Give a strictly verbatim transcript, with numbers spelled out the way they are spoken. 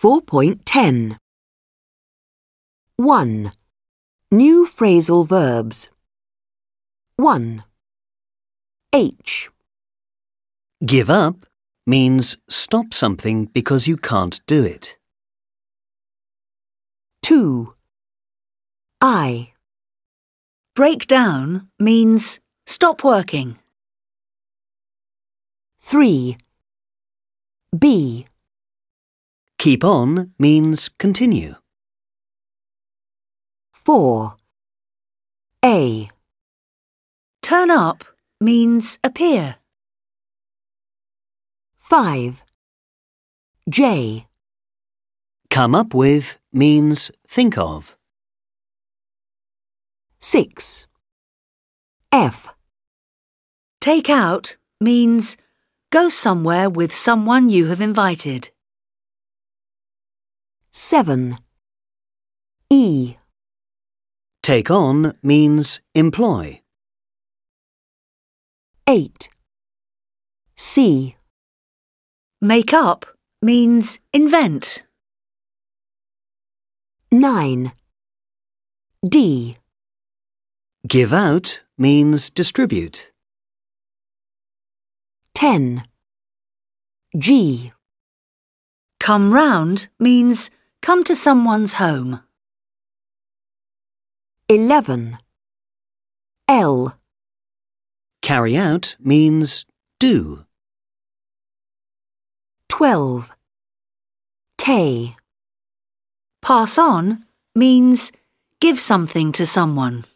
four point ten. one. New phrasal verbs. one. H. Give up means stop something because you can't do it. two. I. Break down means stop working. three. B. Keep on means continue. four. A. Turn up means appear. five. J. Come up with means think of. six. F. Take out means go somewhere with someone you have invited. seven. E. Take on means employ. eight. C. Make up means invent. nine. D. Give out means distribute. ten. G. Come round means come to someone's home. eleven. L. Carry out means do. twelve. K. Pass on means give something to someone.